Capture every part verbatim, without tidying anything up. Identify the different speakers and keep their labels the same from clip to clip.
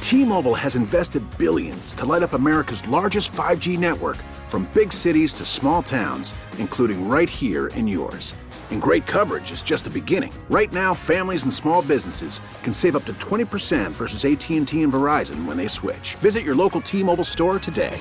Speaker 1: T-Mobile has invested billions to light up America's largest five G network, from big cities to small towns, including right here in yours. And great coverage is just the beginning. Right now, families and small businesses can save up to twenty percent versus A T and T and Verizon when they switch. Visit your local T-Mobile store today.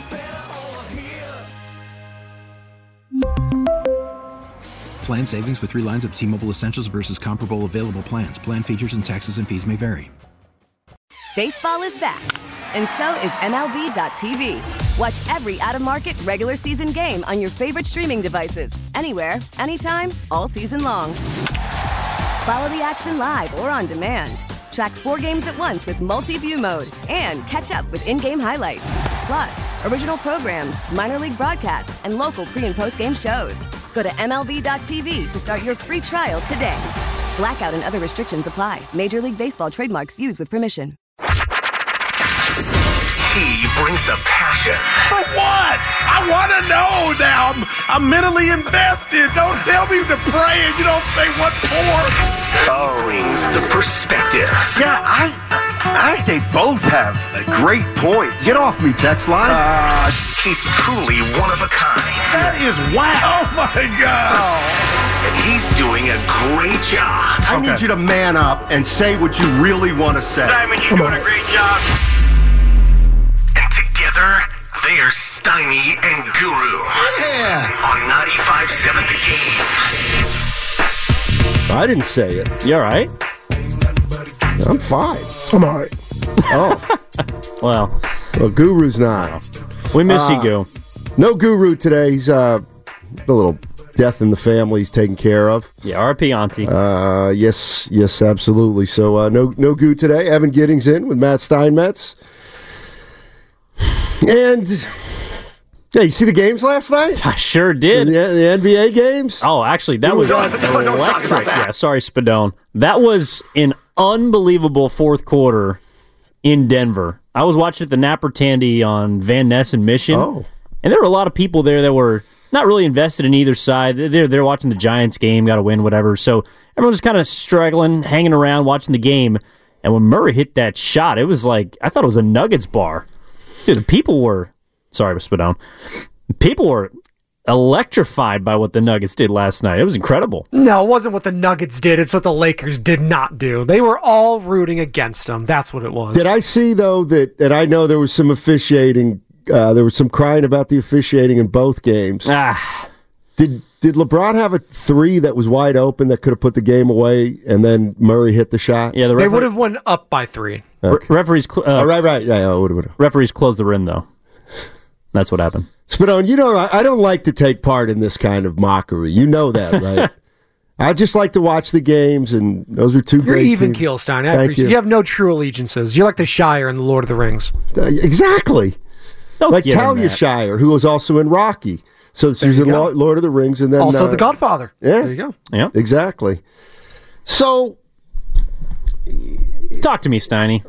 Speaker 2: Plan savings with three lines of T-Mobile Essentials versus comparable available plans. Plan features and taxes and fees may vary.
Speaker 3: Baseball is back, and so is M L B dot T V. Watch every out-of-market regular season game on your favorite streaming devices, anywhere, anytime, all season long. Follow the action live or on demand. Track four games at once with multi-view mode and catch up with in-game highlights. Plus, original programs, minor league broadcasts, and local pre- and post-game shows. Go to M L B dot T V to start your free trial today. Blackout and other restrictions apply. Major League Baseball trademarks used with permission.
Speaker 4: He brings the passion.
Speaker 5: For what? I want to know now. I'm, I'm mentally invested. Don't tell me to pray and you don't say what for.
Speaker 4: Brings the perspective.
Speaker 5: Yeah, I I think they both have a great point. Get off me, text line.
Speaker 4: Uh, he's truly one of a kind.
Speaker 5: That is wow. Oh, my God.
Speaker 4: Oh. And he's doing a great job.
Speaker 5: I okay. need you to man up and say what you really want to say.
Speaker 6: Simon, you're doing on. a great job.
Speaker 4: Together, they are Steiny and Guru.
Speaker 5: Yeah.
Speaker 4: On ninety-five point seven The Game.
Speaker 7: I didn't say it.
Speaker 8: You all right?
Speaker 7: I'm fine.
Speaker 9: I'm all right.
Speaker 7: Oh.
Speaker 8: well.
Speaker 7: Well, Guru's not.
Speaker 8: We miss
Speaker 7: uh,
Speaker 8: you, Guru.
Speaker 7: No Guru today. He's uh, a little death in the family he's taken care of.
Speaker 8: Yeah, R P Auntie.
Speaker 7: Uh, yes, yes, absolutely. So uh, no no Guru today. Evan Giddings in with Matt Steinmetz. And, yeah, you see the games last night?
Speaker 8: I sure did.
Speaker 7: The, the N B A games?
Speaker 8: Oh, actually, that was electric. Yeah, sorry, Spadone. That was an unbelievable fourth quarter in Denver. I was watching at the Napper Tandy on Van Ness and Mission,
Speaker 7: oh.
Speaker 8: and there were a lot of people there that were not really invested in either side. They're, they're watching the Giants game, got to win, whatever. So everyone was kind of struggling, hanging around, watching the game. And when Murray hit that shot, it was like, I thought it was a Nuggets bar. Dude, the people were, sorry, Spadone, people were electrified by what the Nuggets did last night. It was incredible.
Speaker 9: No, it wasn't what the Nuggets did. It's what the Lakers did not do. They were all rooting against them. That's what it was.
Speaker 7: Did I see, though, that, and I know there was some officiating, uh, there was some crying about the officiating in both games.
Speaker 8: Ah.
Speaker 7: Did did LeBron have a three that was wide open that could have put the game away, and then Murray hit the shot?
Speaker 8: Yeah, the
Speaker 9: refer- They would
Speaker 8: have
Speaker 9: won up by three.
Speaker 8: Okay. Re- referees, cl- uh,
Speaker 7: oh, right, right, yeah, yeah would have.
Speaker 8: Referees closed the rim, though. That's what happened.
Speaker 7: Spadone, you know, I, I don't like to take part in this kind of mockery. You know that, right? I just like to watch the games, and those were two
Speaker 9: You're
Speaker 7: great
Speaker 9: even
Speaker 7: teams.
Speaker 9: keel, Stein. I
Speaker 7: Thank
Speaker 9: appreciate you. You have no true allegiances. You're like the Shire in The Lord of the Rings.
Speaker 7: Uh, exactly.
Speaker 8: Don't
Speaker 7: like Talia Shire, who was also in Rocky. So she was in go. Lord of the Rings, and then
Speaker 9: also
Speaker 7: uh,
Speaker 9: The Godfather.
Speaker 7: Yeah,
Speaker 9: there you go.
Speaker 8: Yeah,
Speaker 7: exactly. So,
Speaker 8: talk to me, Steiny.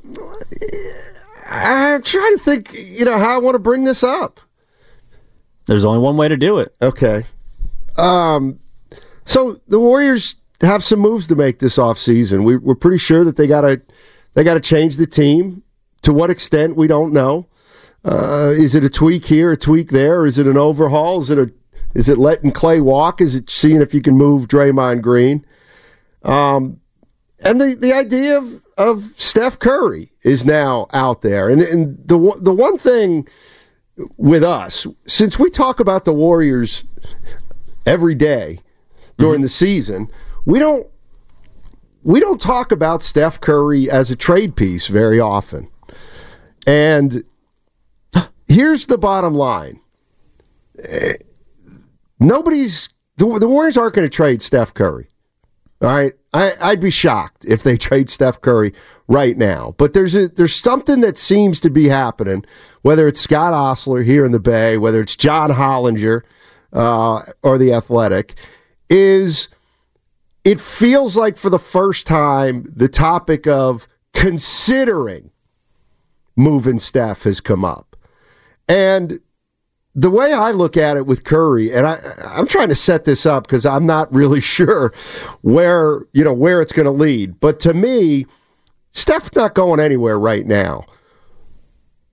Speaker 7: I'm trying to think. You know how I want to bring this up.
Speaker 8: There's only one way to do it.
Speaker 7: Okay. Um. So the Warriors have some moves to make this offseason. We, we're pretty sure that they got to they got to change the team. To what extent, we don't know. Uh, is it a tweak here, a tweak there? Is it an overhaul? Is it a is it letting Clay walk? Is it seeing if you can move Draymond Green? Um, and the, the idea of, of Steph Curry is now out there. And, and the the one thing with us, since we talk about the Warriors every day during mm-hmm. the season, we don't we don't talk about Steph Curry as a trade piece very often. And here's the bottom line. Uh, nobody's the, the Warriors aren't going to trade Steph Curry. All right, I, I'd be shocked if they trade Steph Curry right now. But there's a, there's something that seems to be happening. Whether it's Scott Osler here in the Bay, whether it's John Hollinger uh, or the Athletic, is it feels like for the first time the topic of considering moving Steph has come up. And the way I look at it with Curry, and I, I'm trying to set this up because I'm not really sure where, you know, where it's going to lead. But to me, Steph's not going anywhere right now.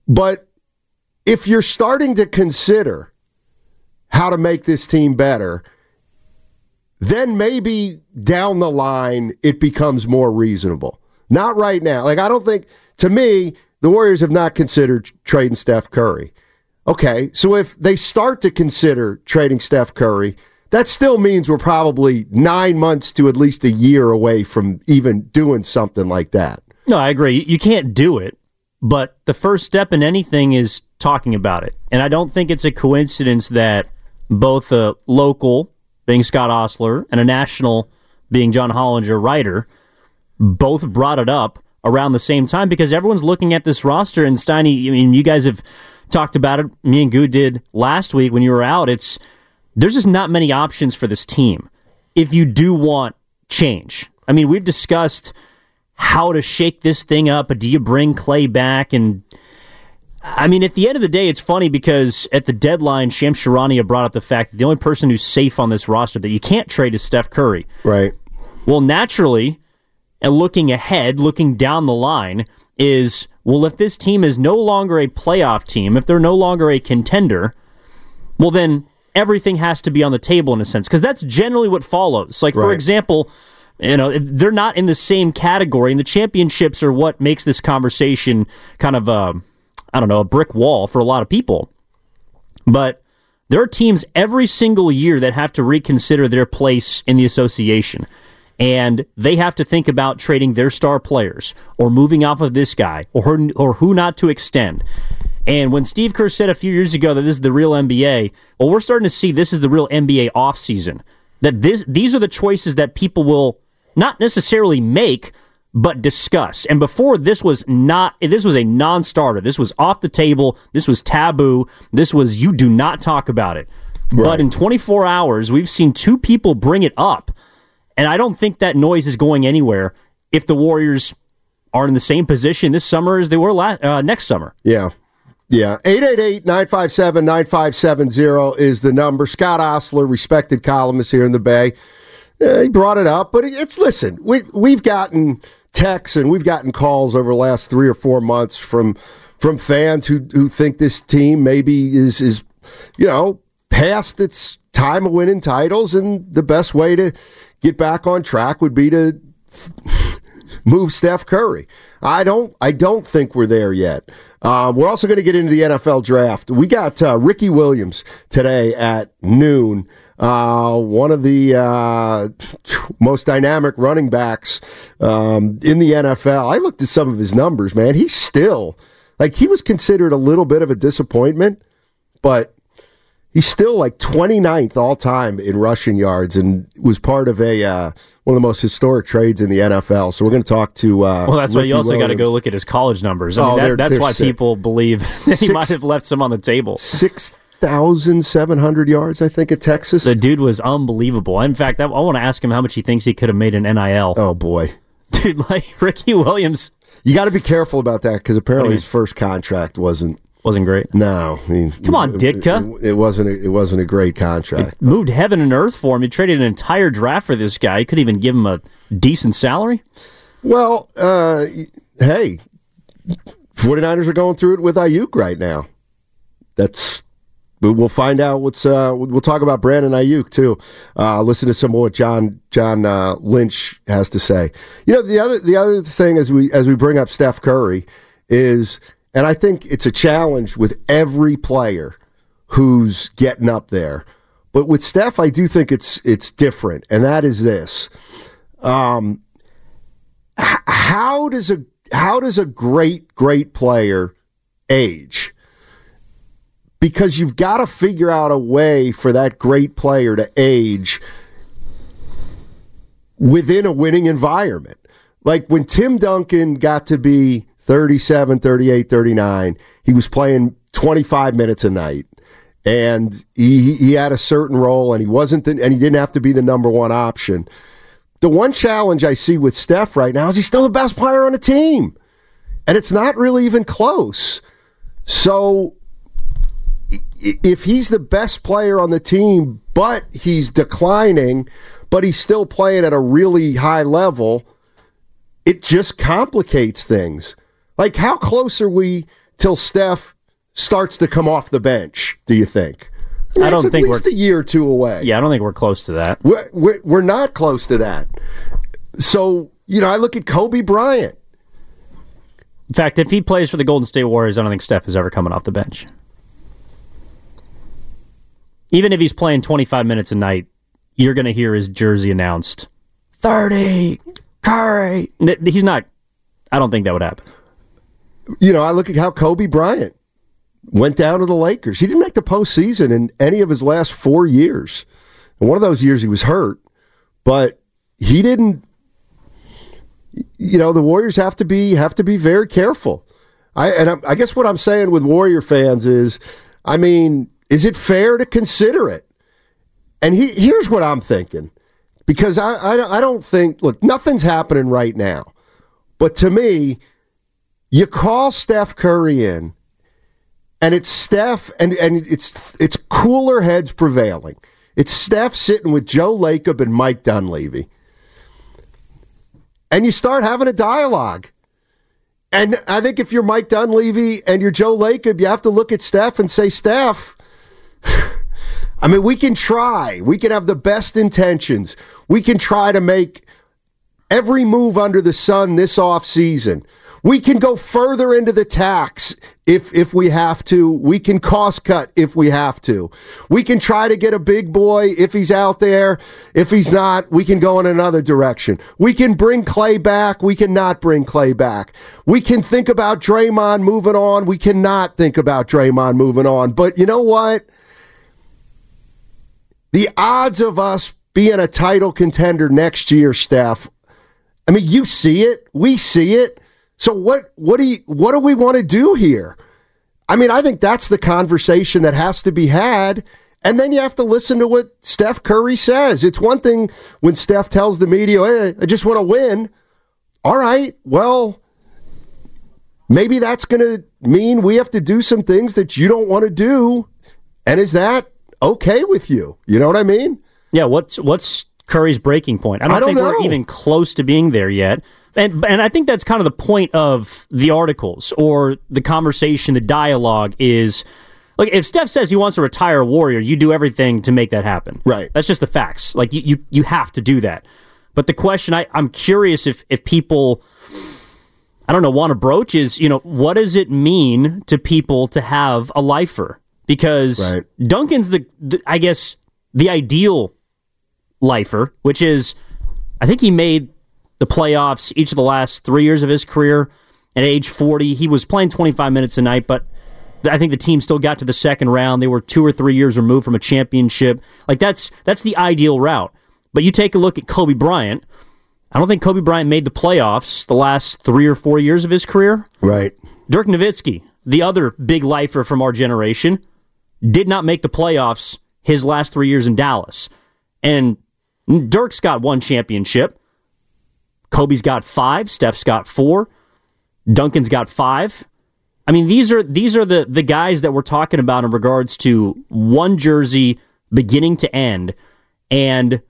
Speaker 7: But if you're starting to consider how to make this team better, then maybe down the line it becomes more reasonable. Not right now. Like, I don't think, to me, the Warriors have not considered trading Steph Curry. Okay, so if they start to consider trading Steph Curry, that still means we're probably nine months to at least a year away from even doing something like that.
Speaker 8: No, I agree. You can't do it, but the first step in anything is talking about it. And I don't think it's a coincidence that both a local, being Scott Ostler, and a national, being John Hollinger, writer, both brought it up around the same time, because everyone's looking at this roster, and Steiny, I mean, you guys have talked about it. Me and Goo did last week when you were out. It's there's just not many options for this team if you do want change. I mean, we've discussed how to shake this thing up. Do you bring Clay back? And I mean, at the end of the day, it's funny because at the deadline, Shams Charania brought up the fact that the only person who's safe on this roster that you can't trade is Steph Curry.
Speaker 7: Right.
Speaker 8: Well, naturally, and looking ahead, looking down the line, is, well, if this team is no longer a playoff team, if they're no longer a contender, well, then everything has to be on the table in a sense, because that's generally what follows. Like, for
Speaker 7: Right.
Speaker 8: example, you know, they're not in the same category, and the championships are what makes this conversation kind of, a, I don't know, a brick wall for a lot of people. But there are teams every single year that have to reconsider their place in the association. And they have to think about trading their star players or moving off of this guy or who, or who not to extend. And when Steve Kerr said a few years ago that this is the real N B A, well, we're starting to see this is the real N B A offseason. That this, these are the choices that people will not necessarily make, but discuss. And before, this was not, this was a non-starter. This was off the table. This was taboo. This was, you do not talk about it. Right. But in twenty-four hours, we've seen two people bring it up. And I don't think that noise is going anywhere if the Warriors are in the same position this summer as they were last, uh, next summer.
Speaker 7: Yeah. Yeah. eight eight eight, nine five seven, nine five seven zero is the number. Scott Ostler, respected columnist here in the Bay. Uh, he brought it up, but it's, listen, we, we've gotten texts and we've gotten calls over the last three or four months from from fans who who think this team maybe is, is you know, past its time of winning titles, and the best way to get back on track would be to move Steph Curry. I don't I don't think we're there yet. Um, we're also going to get into the N F L draft. We got uh, Ricky Williams today at noon, uh, one of the uh, most dynamic running backs um, in the N F L. I looked at some of his numbers, man. He's still, like, he was considered a little bit of a disappointment, but he's still like twenty-ninth all-time in rushing yards and was part of a uh, one of the most historic trades in the N F L. So we're going to talk to uh,
Speaker 8: Well, that's
Speaker 7: Ricky
Speaker 8: why you also got to
Speaker 7: Williams.
Speaker 8: go look at his college numbers. I mean,
Speaker 7: Oh,
Speaker 8: that,
Speaker 7: they're-
Speaker 8: that's
Speaker 7: they're
Speaker 8: why
Speaker 7: sick.
Speaker 8: people believe that he
Speaker 7: Six-
Speaker 8: might have left some on the table.
Speaker 7: six thousand seven hundred yards, I think, at Texas.
Speaker 8: The dude was unbelievable. In fact, I, I want to ask him how much he thinks he could have made in N I L.
Speaker 7: Oh, boy.
Speaker 8: Dude, like Ricky Williams
Speaker 7: You got to be careful about that because apparently
Speaker 8: What do you
Speaker 7: his first contract wasn't.
Speaker 8: wasn't great.
Speaker 7: No. I mean,
Speaker 8: Come on,
Speaker 7: it-
Speaker 8: Ditka.
Speaker 7: It, it, wasn't a, it wasn't a great contract.
Speaker 8: Moved heaven and earth for him. He traded an entire draft for this guy. He couldn't even give him a decent salary.
Speaker 7: Well, uh, hey, 49ers are going through it with Ayuk right now. That's we'll find out what's. Uh, we'll talk about Brandon Ayuk too. Uh, listen to some of what John John uh, Lynch has to say. You know, the other the other thing as we as we bring up Steph Curry is, and I think it's a challenge with every player who's getting up there, but with Steph, I do think it's it's different, and that is this. Um, How does a how does a great great player age? Because you've got to figure out a way for that great player to age within a winning environment. Like when Tim Duncan got to be thirty-seven, thirty-eight, thirty-nine, he was playing twenty-five minutes a night. And he he had a certain role, and he wasn't the, and he didn't have to be the number one option. The one challenge I see with Steph right now is he's still the best player on the team. And it's not really even close. So if he's the best player on the team, but he's declining, but he's still playing at a really high level, it just complicates things. Like, how close are we till Steph starts to come off the bench, do you think? I, mean,
Speaker 8: I don't
Speaker 7: it's
Speaker 8: think
Speaker 7: at least
Speaker 8: we're
Speaker 7: a year or two away.
Speaker 8: Yeah, I don't think we're close to that.
Speaker 7: We're, we're, we're not close to that. So, you know, I look at Kobe Bryant.
Speaker 8: In fact, if he plays for the Golden State Warriors, I don't think Steph is ever coming off the bench. Even if he's playing twenty-five minutes a night, you're going to hear his jersey announced. thirty, Curry. He's not, I don't think that would happen.
Speaker 7: You know, I look at how Kobe Bryant went down to the Lakers. He didn't make the postseason in any of his last four years. And one of those years he was hurt, but he didn't. You know, the Warriors have to be have to be very careful. I and I, I guess what I'm saying with Warrior fans is, I mean, is it fair to consider it? And he, here's what I'm thinking, because I, I I don't think, look, nothing's happening right now, but to me, you call Steph Curry in, and it's Steph, and and it's it's cooler heads prevailing. It's Steph sitting with Joe Lacob and Mike Dunleavy. And you start having a dialogue. And I think if you're Mike Dunleavy and you're Joe Lacob, you have to look at Steph and say, Steph, I mean, we can try. We can have the best intentions. We can try to make every move under the sun this offseason. We can go further into the tax if if we have to. We can cost cut if we have to. We can try to get a big boy if he's out there. If he's not, we can go in another direction. We can bring Clay back. We can not bring Clay back. We can think about Draymond moving on. We cannot think about Draymond moving on. But you know what? The odds of us being a title contender next year, Steph, I mean, you see it. We see it. So what what do you, what do we want to do here? I mean, I think that's the conversation that has to be had, and then you have to listen to what Steph Curry says. It's one thing when Steph tells the media, hey, I just want to win. All right, well, maybe that's going to mean we have to do some things that you don't want to do, and is that okay with you? You know what I mean?
Speaker 8: Yeah, what's what's Curry's breaking point? I don't,
Speaker 7: I don't
Speaker 8: think
Speaker 7: know.
Speaker 8: we're even close to being there yet. And and I think that's kind of the point of the articles or the conversation, the dialogue is, like, if Steph says he wants to retire a Warrior, you do everything to make that happen.
Speaker 7: Right.
Speaker 8: That's just the facts. Like, you, you, you have to do that. But the question, I, I'm curious if, if people, I don't know, want to broach is, you know, what does it mean to people to have a lifer? Because
Speaker 7: right.
Speaker 8: Duncan's, the, the I guess, the ideal lifer, which is, I think he made the playoffs each of the last three years of his career. At age forty, he was playing twenty-five minutes a night, but I think the team still got to the second round. They were two or three years removed from a championship. Like, that's that's the ideal route. But you take a look at Kobe Bryant. I don't think Kobe Bryant made the playoffs the last three or four years of his career.
Speaker 7: Right.
Speaker 8: Dirk Nowitzki, the other big lifer from our generation, did not make the playoffs his last three years in Dallas. And Dirk's got one championship. Kobe's got five. Steph's got four. Duncan's got five. I mean, these are these are the, the guys that we're talking about in regards to one jersey beginning to end. And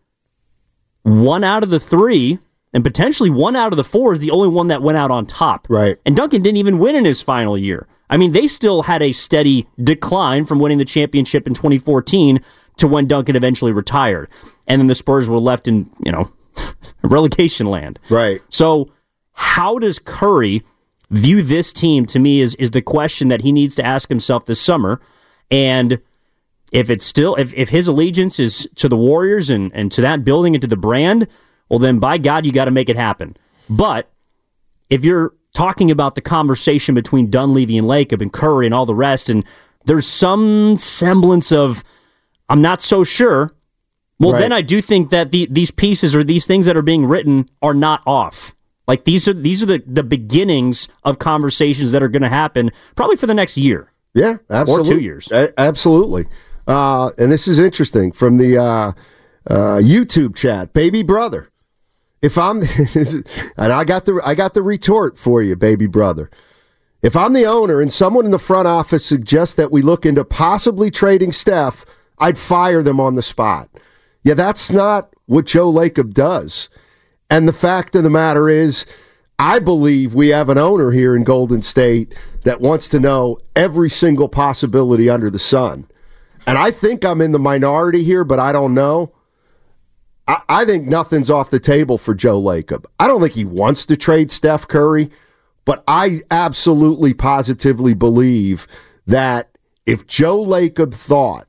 Speaker 8: one out of the three, and potentially one out of the four, is the only one that went out on top.
Speaker 7: Right.
Speaker 8: And Duncan didn't even win in his final year. I mean, they still had a steady decline from winning the championship in twenty fourteen to when Duncan eventually retired. And then the Spurs were left in, you know, relegation land.
Speaker 7: Right.
Speaker 8: So how does Curry view this team, to me, is is the question that he needs to ask himself this summer. And if it's still, if, if his allegiance is to the Warriors and, and to that building and to the brand, well then, by God, you got to make it happen. But if you're talking about the conversation between Dunleavy and Lacob and Curry and all the rest, and there's some semblance of, I'm not so sure, well,
Speaker 7: right.
Speaker 8: then I do think that the, these pieces or these things that are being written are not off. Like, these are these are the, the beginnings of conversations that are going to happen probably for the next year.
Speaker 7: Yeah, absolutely.
Speaker 8: Or two years.
Speaker 7: A- absolutely. Uh, and this is interesting from the uh, uh, YouTube chat. Baby brother, if I'm, and I got the I got the retort for you, baby brother. If I'm the owner and someone in the front office suggests that we look into possibly trading Steph, I'd fire them on the spot. Yeah, that's not what Joe Lacob does. And the fact of the matter is, I believe we have an owner here in Golden State that wants to know every single possibility under the sun. And I think I'm in the minority here, but I don't know. I, I think nothing's off the table for Joe Lacob. I don't think he wants to trade Steph Curry, but I absolutely positively believe that if Joe Lacob thought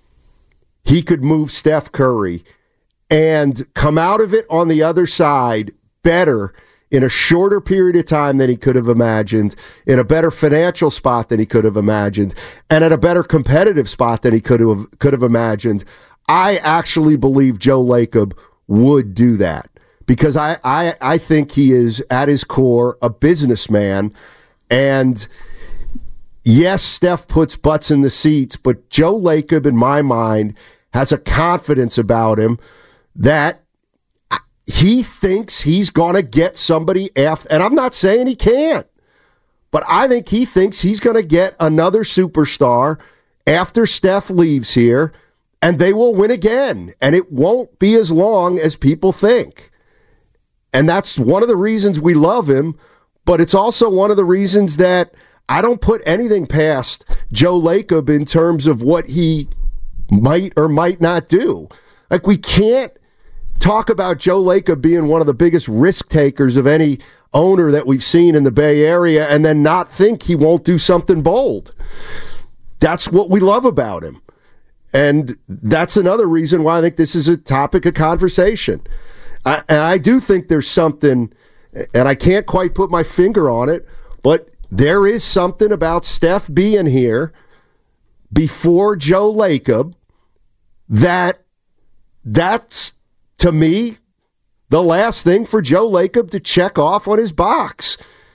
Speaker 7: he could move Steph Curry and come out of it on the other side better in a shorter period of time than he could have imagined, in a better financial spot than he could have imagined, and at a better competitive spot than he could have could have imagined, I actually believe Joe Lacob would do that. Because I, I, I think he is, at his core, a businessman. And yes, Steph puts butts in the seats, but Joe Lacob, in my mind, has a confidence about him that he thinks he's going to get somebody after, and I'm not saying he can't, but I think he thinks he's going to get another superstar after Steph leaves here, and they will win again, and it won't be as long as people think. And that's one of the reasons we love him, but it's also one of the reasons that I don't put anything past Joe Lacob in terms of what he might or might not do. Like, we can't talk about Joe Lacob being one of the biggest risk takers of any owner that we've seen in the Bay Area and then not think he won't do something bold. That's what we love about him. And that's another reason why I think this is a topic of conversation. I, and I do think there's something, and I can't quite put my finger on it, but there is something about Steph being here before Joe Lacob that that's, to me, the last thing for Joe Lacob to check off on his box.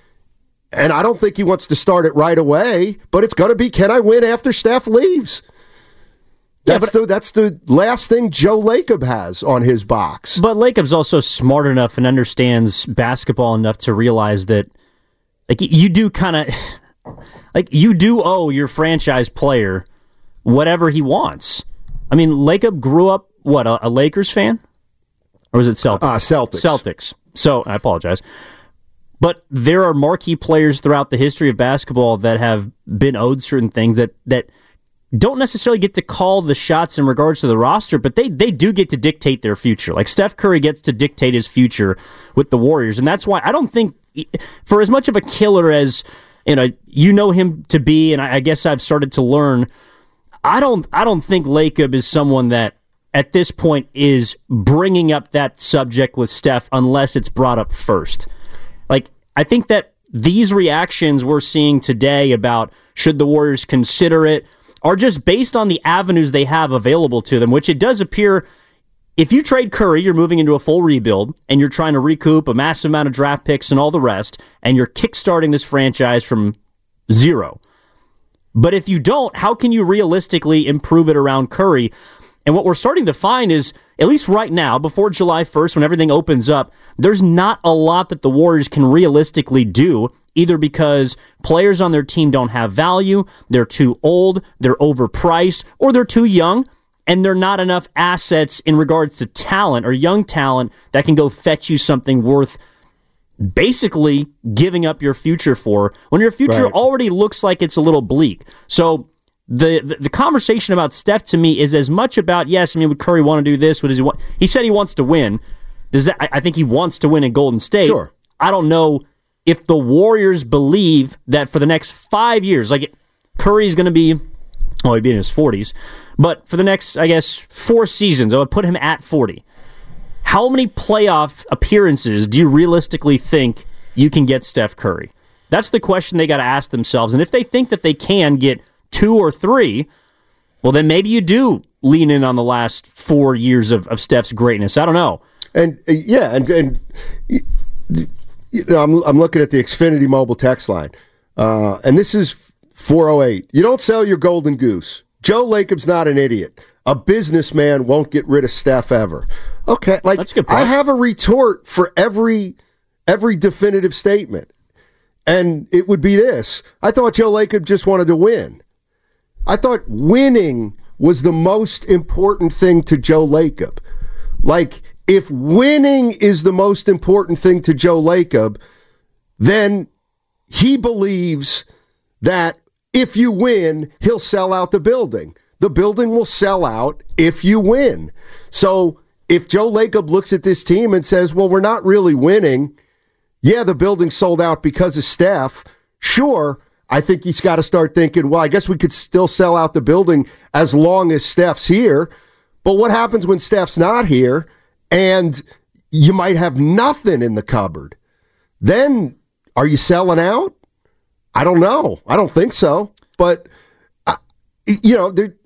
Speaker 7: And I don't think he wants to start it right away, but it's going to be, can I win after Steph leaves? That's, yeah, but, the, that's the last thing Joe Lacob has on his box.
Speaker 8: But Lacob's also smart enough and understands basketball enough to realize that, like, you do kind of, like, you do owe your franchise player whatever he wants. I mean, Lacob grew up, what, a, a Lakers fan? Or was it Celtics?
Speaker 7: Uh, Celtics.
Speaker 8: Celtics. So, I apologize. But there are marquee players throughout the history of basketball that have been owed certain things that that don't necessarily get to call the shots in regards to the roster, but they they do get to dictate their future. Like Steph Curry gets to dictate his future with the Warriors, and that's why I don't think, for as much of a killer as you know you know him to be, and I, I guess I've started to learn, I don't I don't think Lacob is someone that at this point is bringing up that subject with Steph unless it's brought up first. Like, I think that these reactions we're seeing today about should the Warriors consider it are just based on the avenues they have available to them, which it does appear if you trade Curry, you're moving into a full rebuild, and you're trying to recoup a massive amount of draft picks and all the rest, and you're kickstarting this franchise from zero. But if you don't, how can you realistically improve it around Curry? And what we're starting to find is, at least right now, before July first, when everything opens up, there's not a lot that the Warriors can realistically do, either because players on their team don't have value, they're too old, they're overpriced, or they're too young, and they're not enough assets in regards to talent or young talent that can go fetch you something worth basically giving up your future for, when your future
Speaker 7: right.
Speaker 8: already looks like it's a little bleak. So The, the the conversation about Steph to me is as much about, yes, I mean, would Curry want to do this? What does he want? He said he wants to win. Does that? I, I think he wants to win in Golden State.
Speaker 7: Sure.
Speaker 8: I don't know if the Warriors believe that for the next five years, like Curry's going to be, well, he'd be in his forties, but for the next, I guess, four seasons, I would put him at forty. How many playoff appearances do you realistically think you can get Steph Curry? That's the question they got to ask themselves. And if they think that they can get two or three, well, then maybe you do lean in on the last four years of, of Steph's greatness. I don't know.
Speaker 7: And uh, yeah, and, and you know, I'm I'm looking at the Xfinity mobile text line, uh, and this is four oh eight. You don't sell your golden goose. Joe Lacob's not an idiot. A businessman won't get rid of Steph ever. Okay, like
Speaker 8: That's a good point.
Speaker 7: I have a retort for every every definitive statement, and it would be this: I thought Joe Lacob just wanted to win. I thought winning was the most important thing to Joe Lacob. Like, if winning is the most important thing to Joe Lacob, then he believes that if you win, he'll sell out the building. The building will sell out if you win. So if Joe Lacob looks at this team and says, well, we're not really winning, yeah, the building sold out because of Steph, sure, I think he's got to start thinking, well, I guess we could still sell out the building as long as Steph's here. But what happens when Steph's not here and you might have nothing in the cupboard? Then are you selling out? I don't know. I don't think so. But, uh, you know, there,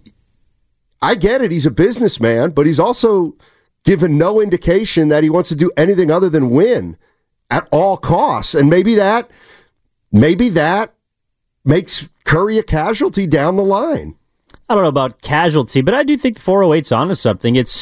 Speaker 7: I get it. He's a businessman, but he's also given no indication that he wants to do anything other than win at all costs. And maybe that, maybe that makes Curry a casualty down the line.
Speaker 8: I don't know about casualty, but I do think the four oh eight's onto something. It's,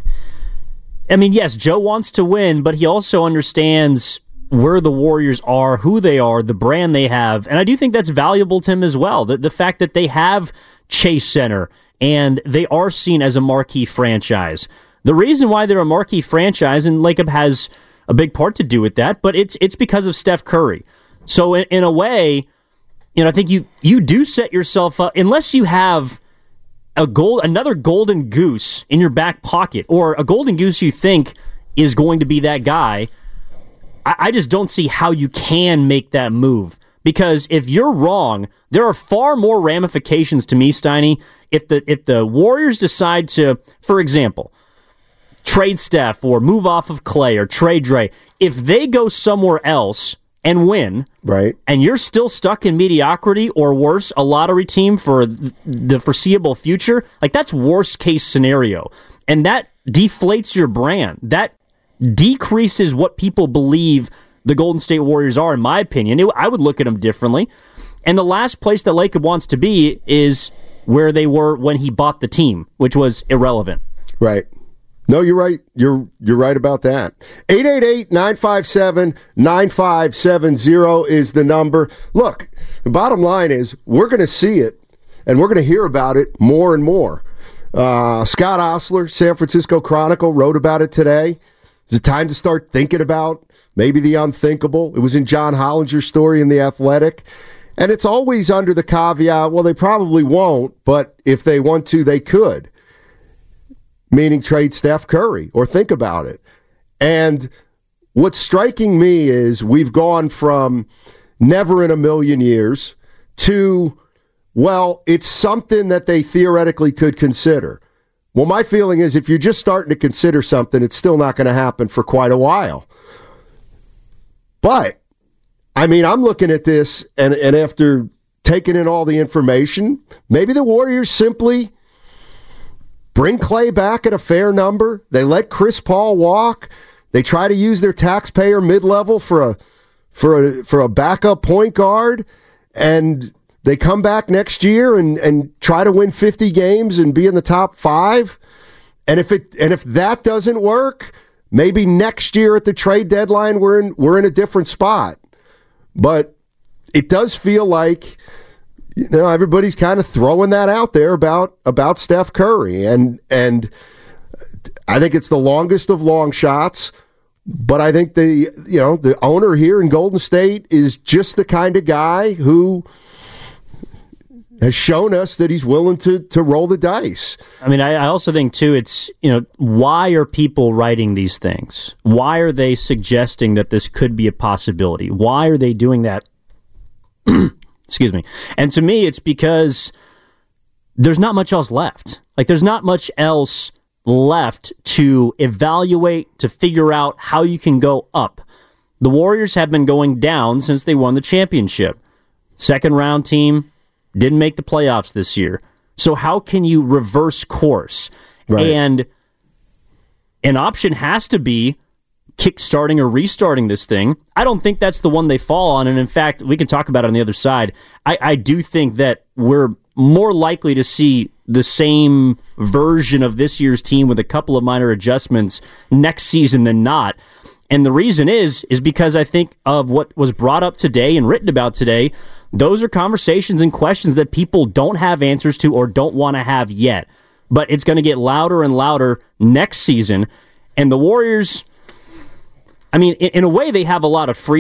Speaker 8: I mean, yes, Joe wants to win, but he also understands where the Warriors are, who they are, the brand they have. And I do think that's valuable to him as well. The, the fact that they have Chase Center and they are seen as a marquee franchise. The reason why they're a marquee franchise, and Lacob has a big part to do with that, but it's it's because of Steph Curry. So in, in a way, you know, I think you you do set yourself up, unless you have a gold, another golden goose in your back pocket, or a golden goose you think is going to be that guy. I just don't see how you can make that move. Because if you're wrong, there are far more ramifications to me, Steiny. If the if the Warriors decide to, for example, trade Steph or move off of Clay or trade Dre, if they go somewhere else and win,
Speaker 7: right,
Speaker 8: and you're still stuck in mediocrity or worse, a lottery team for the foreseeable future, like that's worst case scenario. And that deflates your brand. That decreases what people believe the Golden State Warriors are, in my opinion. It, I would look at them differently. And the last place that Lacob wants to be is where they were when he bought the team, which was irrelevant.
Speaker 7: Right. No, you're right. You're you're right about that. eight eight eight, nine five seven, nine five seven zero is the number. Look, the bottom line is we're going to see it, and we're going to hear about it more and more. Uh, Scott Ostler, San Francisco Chronicle, wrote about it today. Is it time to start thinking about maybe the unthinkable? It was in John Hollinger's story in The Athletic. And it's always under the caveat, well, they probably won't, but if they want to, they could. Meaning trade Steph Curry, or think about it. And what's striking me is we've gone from never in a million years to, well, it's something that they theoretically could consider. Well, my feeling is if you're just starting to consider something, it's still not going to happen for quite a while. But, I mean, I'm looking at this, and, and after taking in all the information, maybe the Warriors simply bring Clay back at a fair number. They let Chris Paul walk. They try to use their taxpayer mid-level for a for a for a backup point guard, and they come back next year and, and try to win fifty games and be in the top five. And if it and if that doesn't work, maybe next year at the trade deadline we're in we're in a different spot. But it does feel like, you know, everybody's kind of throwing that out there about about Steph Curry, and and I think it's the longest of long shots. But I think the you know the owner here in Golden State is just the kind of guy who has shown us that he's willing to to roll the dice.
Speaker 8: I mean, I, I also think, too, it's, you know, why are people writing these things? Why are they suggesting that this could be a possibility? Why are they doing that? Excuse me. And to me, it's because there's not much else left. Like, there's not much else left to evaluate, to figure out how you can go up. The Warriors have been going down since they won the championship. Second round team, didn't make the playoffs this year. So how can you reverse course? Right. And an option has to be kickstarting or restarting this thing. I don't think that's the one they fall on. And in fact, we can talk about it on the other side. I, I do think that we're more likely to see the same version of this year's team with a couple of minor adjustments next season than not. And the reason is, is because I think of what was brought up today and written about today. Those are conversations and questions that people don't have answers to or don't want to have yet. But it's going to get louder and louder next season. And the Warriors, I mean, in, in a way, they have a lot of freedom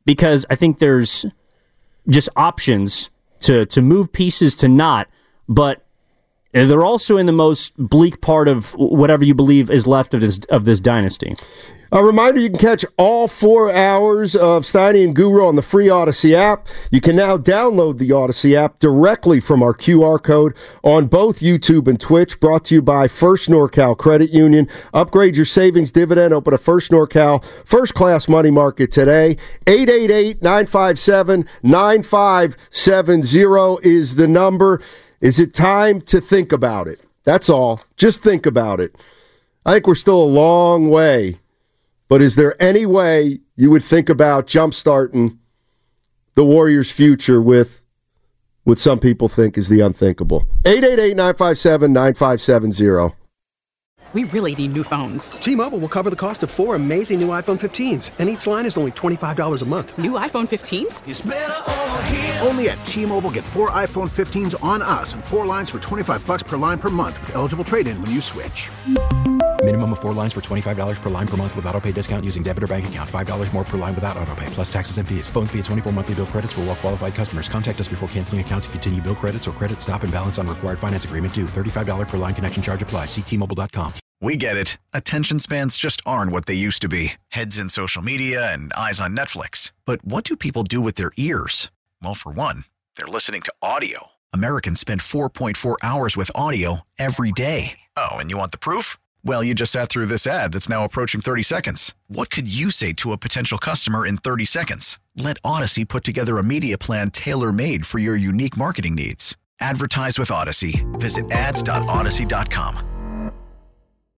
Speaker 8: because I think there's just options to, to move pieces to not, but they're also in the most bleak part of whatever you believe is left of this of this dynasty.
Speaker 7: A reminder, you can catch all four hours of Steiny and Guru on the free Odyssey app. You can now download the Odyssey app directly from our Q R code on both YouTube and Twitch, brought to you by First NorCal Credit Union. Upgrade your savings dividend. Open a First NorCal first-class money market today. eight eight eight, nine five seven, nine five seven zero is the number. Is it time to think about it? That's all. Just think about it. I think we're still a long way. But is there any way you would think about jumpstarting the Warriors' future with what some people think is the unthinkable? eight eight eight, nine five seven, nine five seven zero.
Speaker 6: We really need new phones.
Speaker 10: T-Mobile will cover the cost of four amazing new iPhone fifteens, and each line is only twenty-five dollars a month.
Speaker 6: New iPhone fifteens?
Speaker 1: It's better over here. Only at T-Mobile, get four iPhone fifteens on us and four lines for twenty-five bucks per line per month with eligible trade-in when you switch.
Speaker 2: Minimum of four lines for twenty-five dollars per line per month with autopay discount using debit or bank account. five dollars more per line without autopay, plus taxes and fees. Phone fee at twenty-four monthly bill credits for well-qualified customers. Contact us before canceling account to continue bill credits or credit stop and balance on required finance agreement due. thirty-five dollars per line connection charge applies. See T Mobile dot com.
Speaker 11: We get it. Attention spans just aren't what they used to be. Heads in social media and eyes on Netflix. But what do people do with their ears? Well, for one, they're listening to audio. Americans spend four point four hours with audio every day. Oh, and you want the proof? Well, you just sat through this ad that's now approaching thirty seconds. What could you say to a potential customer in thirty seconds? Let Odyssey put together a media plan tailor-made for your unique marketing needs. Advertise with Odyssey. Visit ads dot odyssey dot com.